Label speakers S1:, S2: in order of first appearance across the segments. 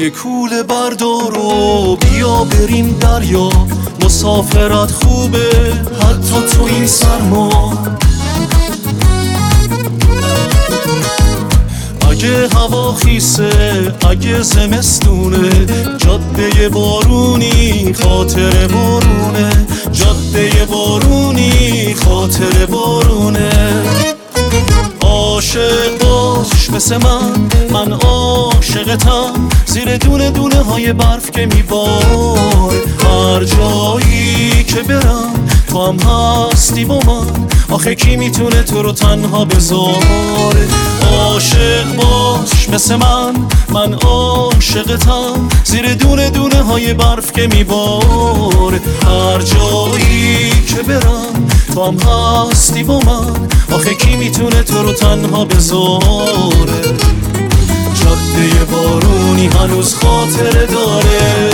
S1: یه کوله بردار و بیا بریم دریا، مسافرت خوبه حتی تو این سرما. اگه هوا خیسه اگه زمستونه، جاده بارونی خاطر بارونه، جاده بارونی خاطر بارونه. عاشق باش مثل من عاشقتم، زیر دونه دونه های برف که میبار. هر جایی که برم تو هم هستی با من، آخه کی میتونه تو رو تنها بذاره. عاشق باش مثل من عاشقتم، زیر دونه دونه های برف که میبار. هر جایی که برم تو هم هستی با من، آخه کی میتونه تو رو تنها بذاره. جاده بارونی هنوز خاطره داره.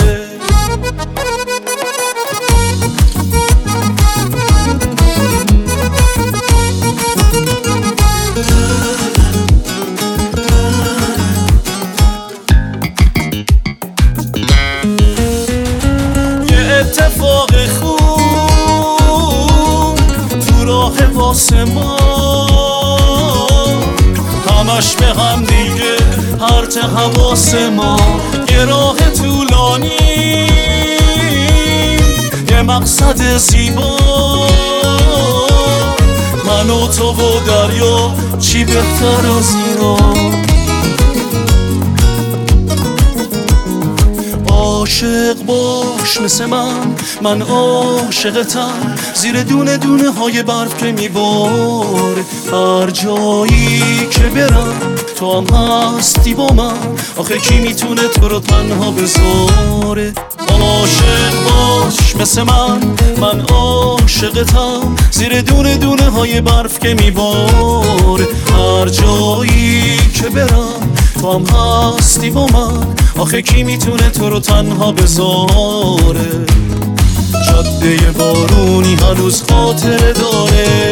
S1: اتفاق خوب تو راه واسه ما، همش به هم دیگه هرچ حواس ما. یه راه طولانی یه مقصد زیبا، من و تو و دریا چی بهتر از اینا. عاشق باش مثل من عاشقتم، زیر دونه دونه های برف که میبار. هر جایی که برم تو هم هستی با من، آخه کی میتونه تو رو تنها بذاره. عاشق باش مثل من عاشقتم، زیر دونه دونه های برف که میبار. هر جایی که برم تو هم هستی با من، آخه کی میتونه تو رو تنها بذاره. جاده بارونی هنوز خاطره داره.